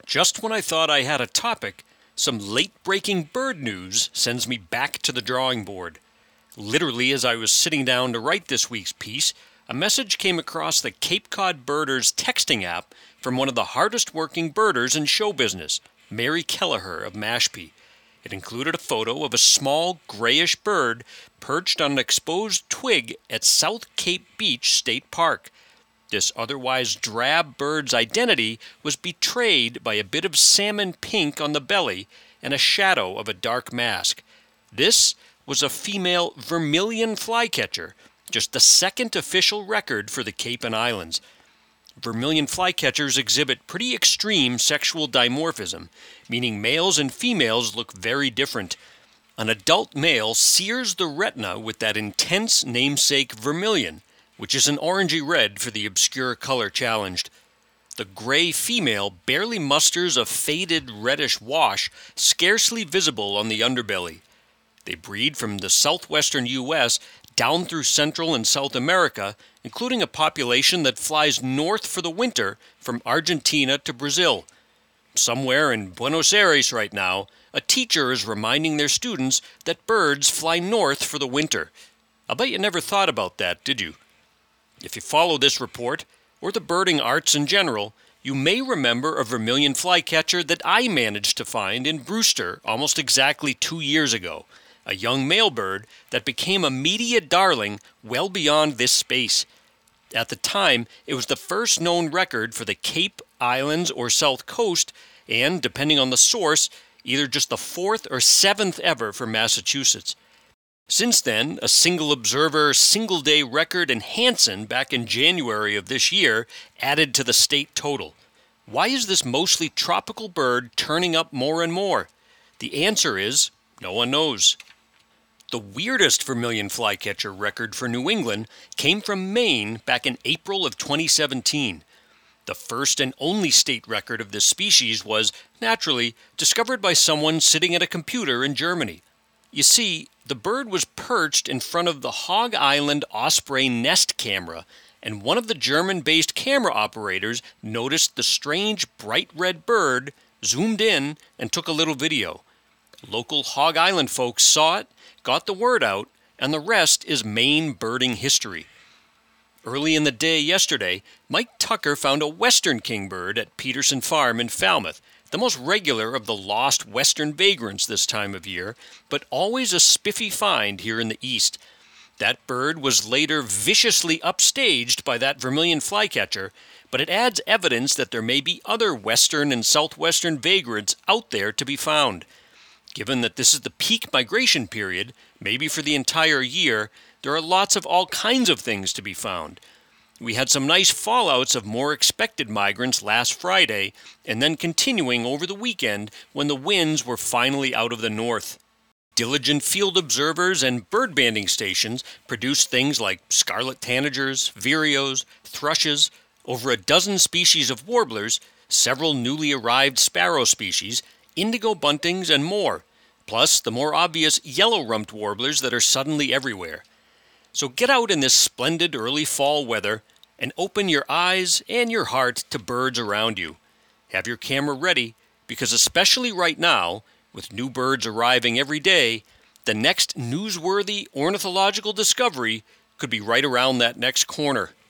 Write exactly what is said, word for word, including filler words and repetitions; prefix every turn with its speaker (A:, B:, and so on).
A: Just when I thought I had a topic, some late-breaking bird news sends me back to the drawing board. Literally, as I was sitting down to write this week's piece, a message came across the Cape Cod Birders texting app from one of the hardest-working birders in show business, Mary Kelleher of Mashpee. It included a photo of a small, grayish bird perched on an exposed twig at South Cape Beach State Park. This otherwise drab bird's identity was betrayed by a bit of salmon pink on the belly and a shadow of a dark mask. This was a female vermilion flycatcher, just the second official record for the Cape and Islands. Vermilion flycatchers exhibit pretty extreme sexual dimorphism, meaning males and females look very different. An adult male sears the retina with that intense namesake vermilion, which is an orangey red for the obscure color challenged. The gray female barely musters a faded reddish wash, scarcely visible on the underbelly. They breed from the southwestern U S down through Central and South America, including a population that flies north for the winter from Argentina to Brazil. Somewhere in Buenos Aires right now, a teacher is reminding their students that birds fly north for the winter. I'll bet you never thought about that, did you? If you follow this report, or the birding arts in general, you may remember a vermilion flycatcher that I managed to find in Brewster almost exactly two years ago, a young male bird that became a media darling well beyond this space. At the time, it was the first known record for the Cape, Islands, or South Coast, and, depending on the source, either just the fourth or seventh ever for Massachusetts. Since then, a single observer, single-day record in Hanson back in January of this year added to the state total. Why is this mostly tropical bird turning up more and more? The answer is, no one knows. The weirdest vermilion flycatcher record for New England came from Maine back in April of twenty seventeen. The first and only state record of this species was, naturally, discovered by someone sitting at a computer in Germany. You see, the bird was perched in front of the Hog Island Osprey nest camera, and one of the German-based camera operators noticed the strange bright red bird, zoomed in, and took a little video. Local Hog Island folks saw it, got the word out, and the rest is Maine birding history. Early in the day yesterday, Mike Tucker found a western kingbird at Peterson Farm in Falmouth, the most regular of the lost western vagrants this time of year, but always a spiffy find here in the east. That bird was later viciously upstaged by that vermilion flycatcher, but it adds evidence that there may be other western and southwestern vagrants out there to be found. Given that this is the peak migration period, maybe for the entire year, there are lots of all kinds of things to be found. We had some nice fallouts of more expected migrants last Friday, and then continuing over the weekend when the winds were finally out of the north. Diligent field observers and bird banding stations produced things like scarlet tanagers, vireos, thrushes, over a dozen species of warblers, several newly arrived sparrow species, indigo buntings, and more, plus the more obvious yellow-rumped warblers that are suddenly everywhere. So get out in this splendid early fall weather and open your eyes and your heart to birds around you. Have your camera ready, because especially right now, with new birds arriving every day, the next newsworthy ornithological discovery could be right around that next corner.